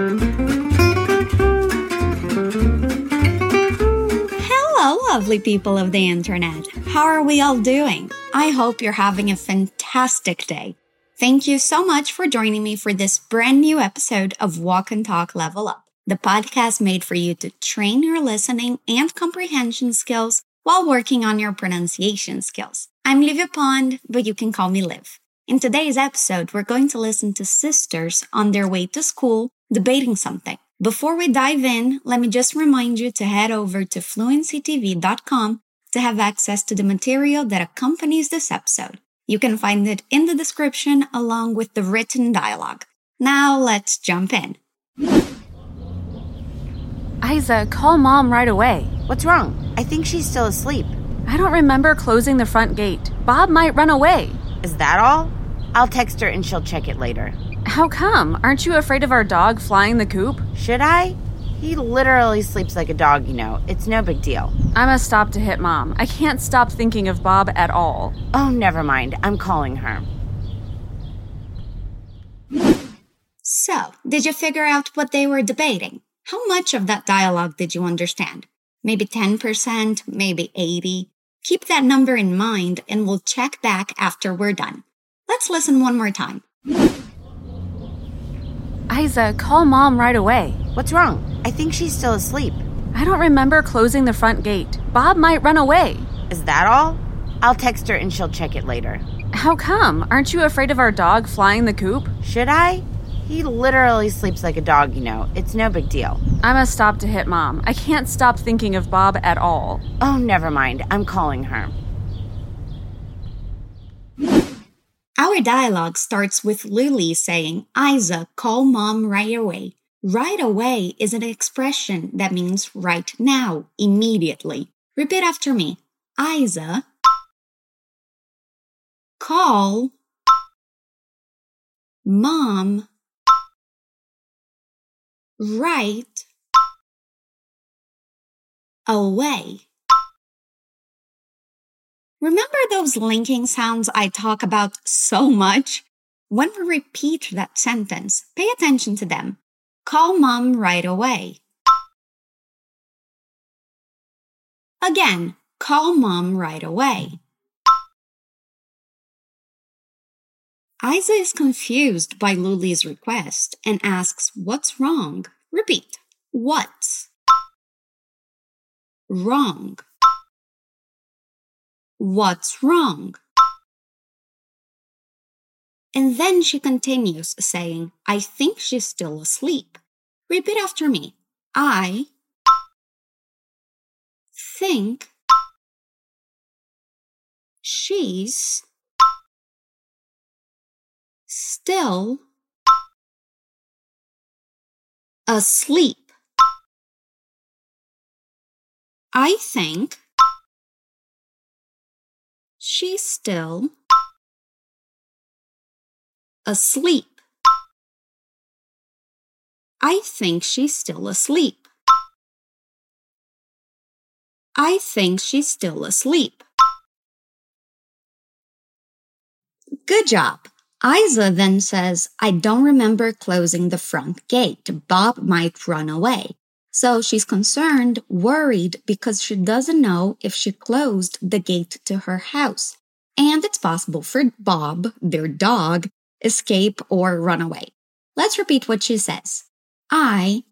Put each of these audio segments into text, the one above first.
Hello, lovely people of the internet. How are we all doing? I hope you're having a fantastic day. Thank you so much for joining me for this brand new episode of Walk and Talk Level Up, the podcast made for you to train your listening and comprehension skills while working on your pronunciation skills. I'm Livia Pond, but you can call me Liv. In today's episode, we're going to listen to sisters on their way to school debating something. Before we dive in, let me just remind you to head over to fluencytv.com to have access to the material that accompanies this episode. You can find it in the description along with the written dialogue. Now let's jump in. Isa, call Mom right away. What's wrong? I think she's still asleep. I don't remember closing the front gate. Bob might run away. Is that all? I'll text her and she'll check it later. How come? Aren't you afraid of our dog flying the coop? Should I? He literally sleeps like a dog, you know. It's no big deal. I must stop to hit Mom. I can't stop thinking of Bob at all. Oh, never mind. I'm calling her. So, did you figure out what they were debating? How much of that dialogue did you understand? Maybe 10%, maybe 80%? Keep that number in mind and we'll check back after we're done. Let's listen one more time. Isa, call Mom right away. What's wrong? I think she's still asleep. I don't remember closing the front gate. Bob might run away. Is that all? I'll text her and she'll check it later. How come? Aren't you afraid of our dog flying the coop? Should I? He literally sleeps like a dog, you know. It's no big deal. I must stop to hit Mom. I can't stop thinking of Bob at all. Oh, never mind. I'm calling her. Our dialogue starts with Lily saying, Isa, call Mom right away. Right away is an expression that means right now, immediately. Repeat after me. Isa, call Mom right away. Remember those linking sounds I talk about so much? When we repeat that sentence, pay attention to them. Call Mom right away. Again, call Mom right away. Isa is confused by Luli's request and asks, what's wrong? Repeat. What's wrong? What's wrong? And then she continues saying, I think she's still asleep. Repeat after me. I think she's still asleep. I think she's still asleep. I think she's still asleep. I think she's still asleep. Good job. Isa then says, I don't remember closing the front gate. Bob might run away. So she's concerned, worried, because she doesn't know if she closed the gate to her house. And it's possible for Bob, their dog, escape or run away. Let's repeat what she says. I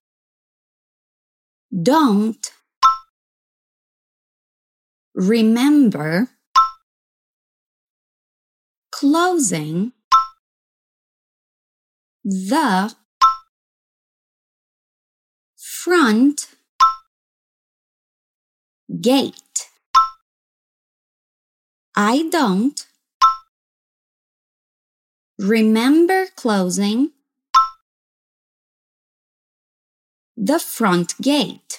don't remember closing the front gate. I don't remember closing the front gate.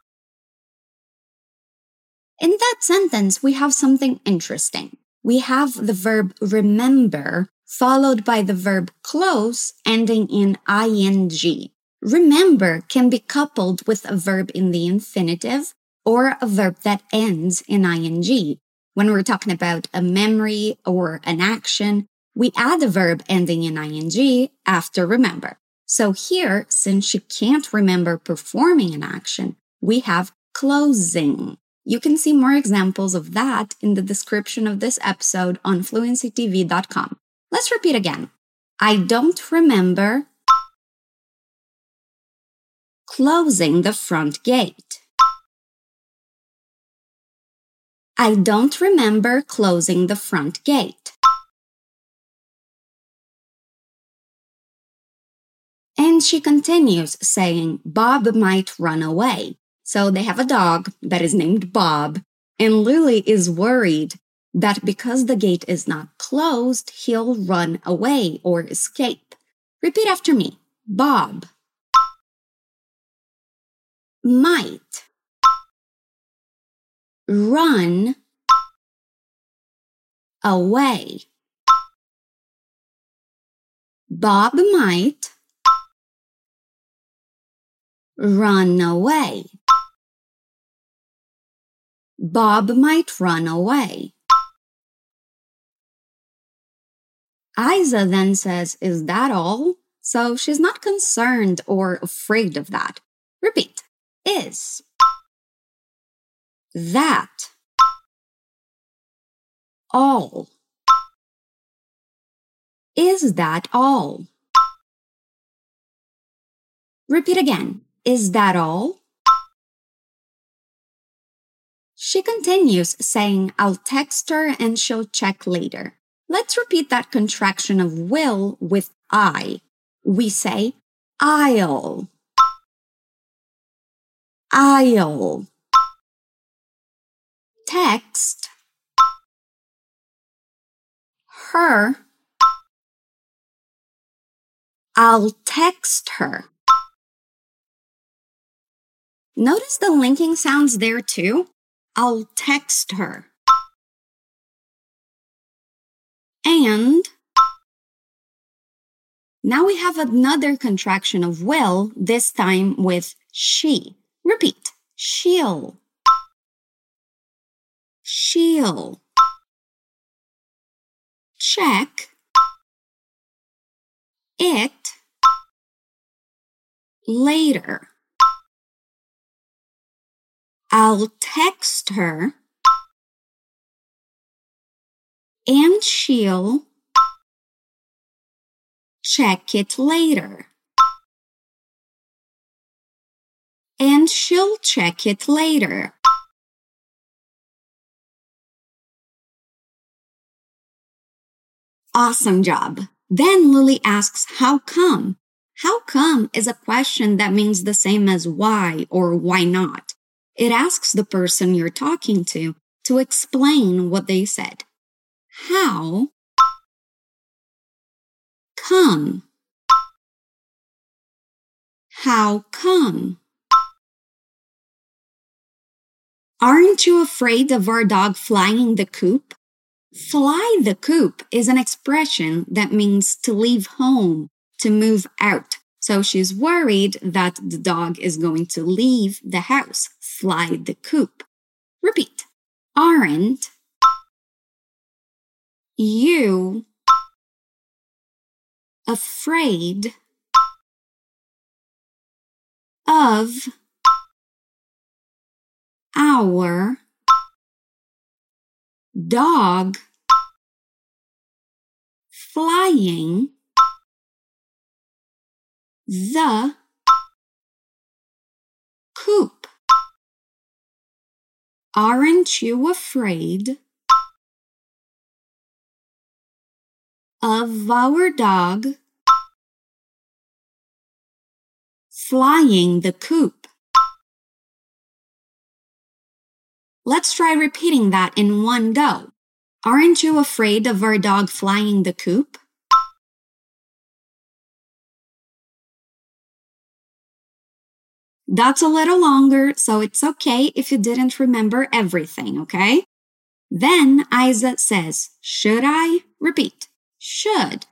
In that sentence, we have something interesting. We have the verb remember followed by the verb close ending in ing. Remember can be coupled with a verb in the infinitive or a verb that ends in ing. When we're talking about a memory or an action, we add a verb ending in ing after remember. So here, since she can't remember performing an action, we have closing. You can see more examples of that in the description of this episode on fluencytv.com. Let's repeat again. I don't remember closing the front gate. I don't remember closing the front gate. And she continues saying, Bob might run away. So they have a dog that is named Bob, and Lily is worried that because the gate is not closed, he'll run away or escape. Repeat after me. Bob might run away. Bob might run away. Bob might run away. Isa then says, is that all? So she's not concerned or afraid of that. Repeat. Is that all? Is that all? Repeat again. Is that all? She continues saying, I'll text her and she'll check later. Let's repeat that contraction of will with I. We say, I'll. I'll. Text her. I'll text her. Notice the linking sounds there too. I'll text her. And now we have another contraction of will, this time with she. Repeat. She'll. She'll. Check it later. I'll text her and she'll check it later. And she'll check it later. Awesome job. Then Lily asks, how come? How come is a question that means the same as why or why not. It asks the person you're talking to explain what they said. How come? How come? Aren't you afraid of our dog flying the coop? Fly the coop is an expression that means to leave home, to move out. So she's worried that the dog is going to leave the house, fly the coop. Repeat. Aren't you afraid of our dog flying the coop? Aren't you afraid of our dog flying the coop? Let's try repeating that in one go. Aren't you afraid of our dog flying the coop? That's a little longer, so it's okay if you didn't remember everything, okay? Then Isa says, should I? Repeat. Should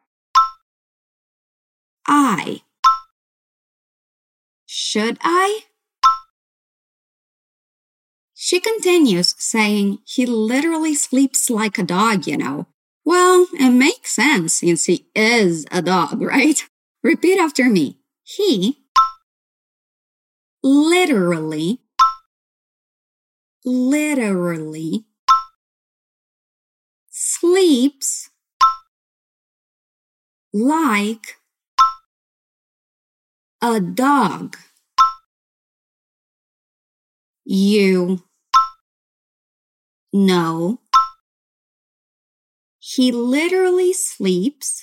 I? Should I? She continues saying, he literally sleeps like a dog, you know. Well, it makes sense since he is a dog, right? Repeat after me. He literally sleeps like a dog. You know, he literally sleeps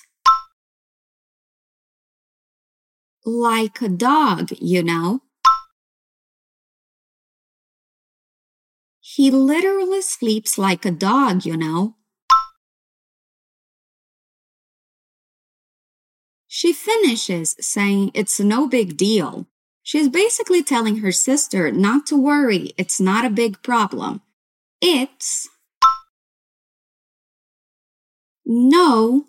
like a dog, you know. He literally sleeps like a dog, you know. She finishes saying it's no big deal. She's basically telling her sister not to worry, it's not a big problem. It's no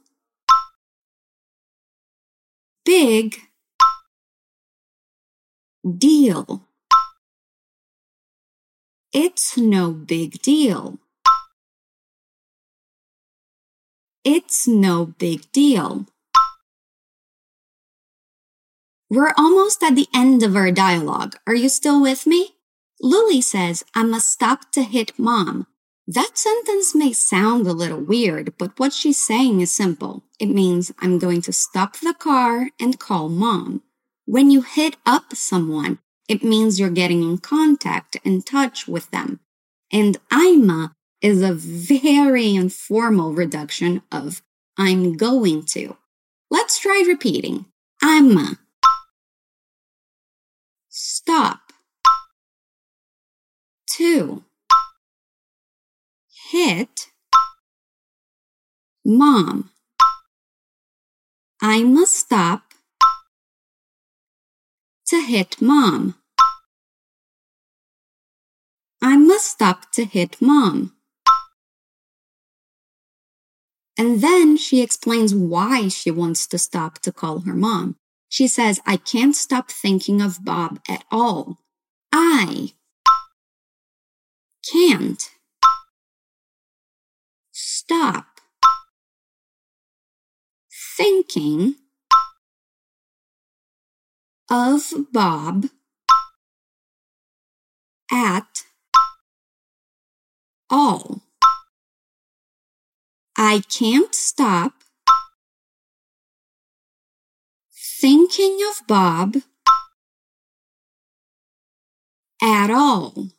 big deal. It's no big deal. It's no big deal. We're almost at the end of our dialogue. Are you still with me? Lily says, I must stop to hit Mom. That sentence may sound a little weird, but what she's saying is simple. It means I'm going to stop the car and call Mom. When you hit up someone, it means you're getting in contact, in touch with them. And I'ma is a very informal reduction of I'm going to. Let's try repeating. I'ma stop to hit Mom. I must stop to hit Mom. I must stop to hit Mom. And then she explains why she wants to stop to call her mom. She says, I can't stop thinking of Bob at all. I can't stop thinking of Bob at all. I can't stop thinking of Bob at all.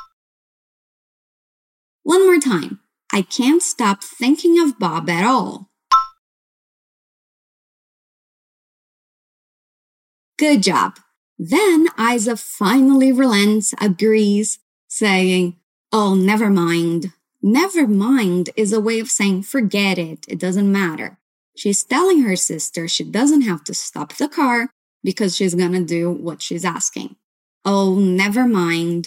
One more time. I can't stop thinking of Bob at all. Good job. Then Isa finally relents, agrees, saying, oh, never mind. Never mind is a way of saying forget it, it doesn't matter. She's telling her sister she doesn't have to stop the car because she's gonna do what she's asking. Oh, never mind.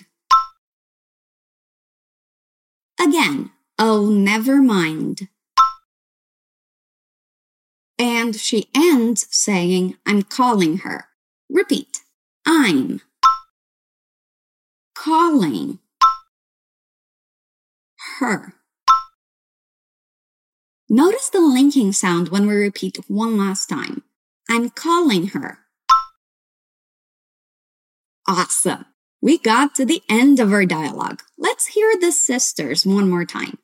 Again, oh, never mind. And she ends saying, I'm calling her. Repeat. I'm calling her. Notice the linking sound when we repeat one last time. I'm calling her. Awesome. We got to the end of our dialogue. Let's hear the sisters one more time.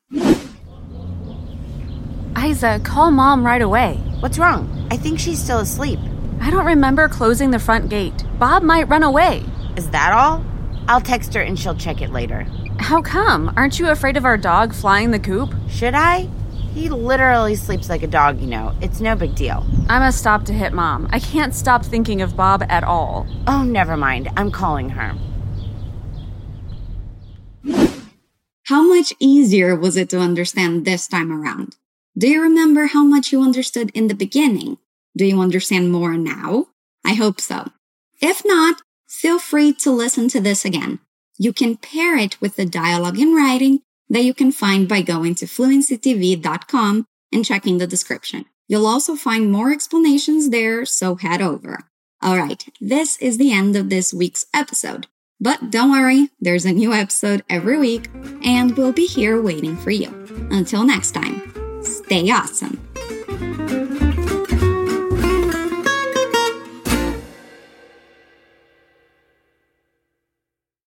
Isa, call Mom right away. What's wrong? I think she's still asleep. I don't remember closing the front gate. Bob might run away. Is that all? I'll text her and she'll check it later. How come? Aren't you afraid of our dog flying the coop? Should I? He literally sleeps like a dog, you know. It's no big deal. I must stop to hit Mom. I can't stop thinking of Bob at all. Oh, never mind. I'm calling her. How much easier was it to understand this time around? Do you remember how much you understood in the beginning? Do you understand more now? I hope so. If not, feel free to listen to this again. You can pair it with the dialogue in writing that you can find by going to fluencytv.com and checking the description. You'll also find more explanations there, so head over. Alright, this is the end of this week's episode. But don't worry, there's a new episode every week, and we'll be here waiting for you. Until next time, stay awesome.